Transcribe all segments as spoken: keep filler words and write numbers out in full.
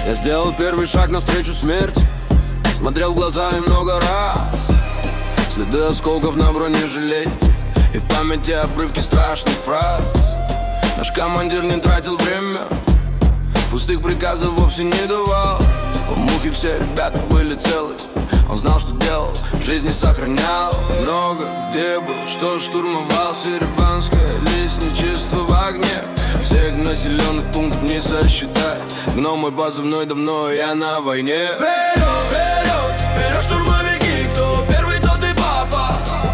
Я сделал первый шаг навстречу смерти, смотрел в глаза и много раз. Следы осколков на бронежилете и в памяти обрывки страшных фраз. Наш командир не тратил время, пустых приказов вовсе не давал. В мухе все ребята были целы, он знал, что делал, жизни сохранял. Много где был, что штурмовал Серебанское лесничество в огне. Всех населенных пунктов не сосчитать. Гном мой позывной, давно я на войне. Вперед, вперед, вперед, штурмовики, кто первый, тот и папа.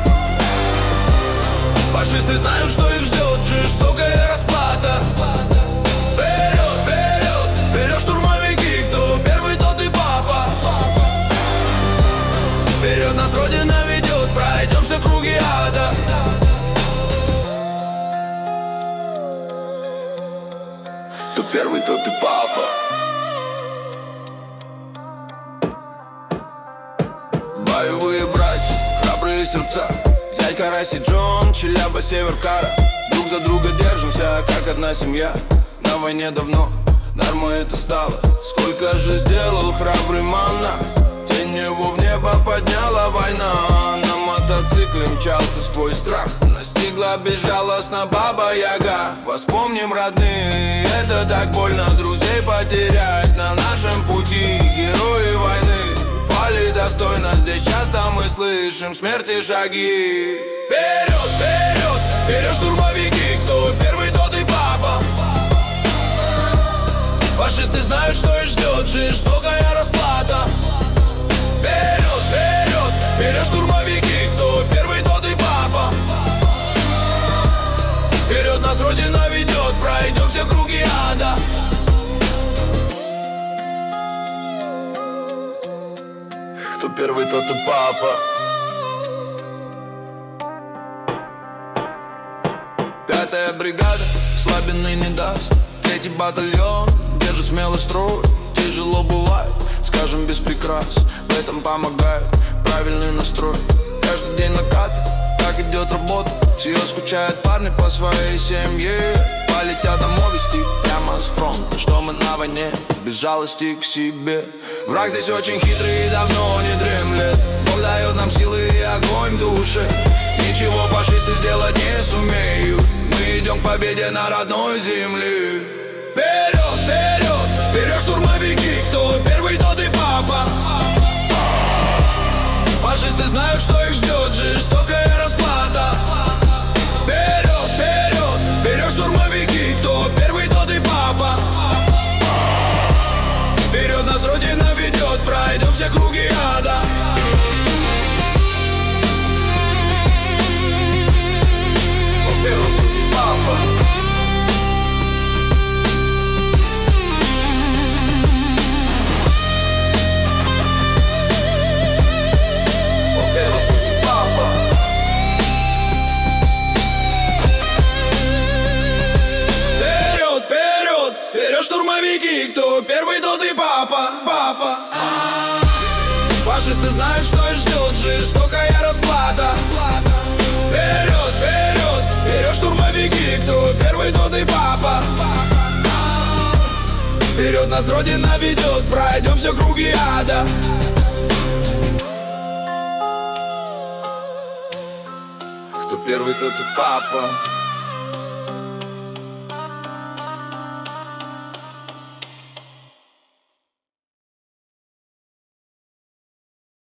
Фашисты знают, что их ждет жестокая расплата. Вперед, вперед, вперед, штурмовики, кто первый, тот и папа. Вперед, нас Родина ведет, пройдемся круги ада. Кто первый, тот и папа. Боевые братья, храбрые сердца, Зять, Карась и Джон, Челяба, Север, Кара. Друг за друга держимся, как одна семья. На войне давно, нормой это стало. Сколько же сделал храбрый манна, тень его в небо подняла война. На мотоцикле мчался сквозь страх, настигла безжалостно баба-яга. Воспомним, родные, это так больно друзей потерять. На нашем пути герои войны пали достойно. Здесь часто мы слышим смерти шаги. Вперед, вперед, вперед, штурмовики, кто первый, тот и папа. Фашисты знают, что их ждет жестокая расплата. Вперед, вперед, вперед, штурмовики, кто первый, тот и папа. Вперед, нас Родина ведет, пройдем все круги ада. Кто первый, тот и папа. Пятая бригада слабины не даст. Третий батальон держит смелый строй. Тяжело бывает, скажем без прикрас. В этом помогает правильный настрой. Каждый день накаты, так идет работа. Все скучают парни по своей семье. Полетят домой вести прямо с фронта, что мы на войне, без жалости к себе. Враг здесь очень хитрый и давно не дремлет. Бог дает нам силы и огонь в душе. Ничего фашисты сделать не сумеют. Мы идем к победе на родной земле. Вперед, вперед, вперед, штурмовики, кто первый, тот и папа. Фашисты знают, что их ждет жестокая расплата. Вперед, вперед, вперед, штурмовики, кто первый, тот и папа. Вперед, нас Родина ведет, пройдем все круги ада. Папа. Штурмовики, кто первый, тот и папа, папа. Фашисты знают, что их ждет жестокая расплата. Вперед, вперед, вперед, штурмовики, кто первый, тот и папа. Вперед, нас Родина ведет, пройдем все круги ада. Кто первый, тот и папа.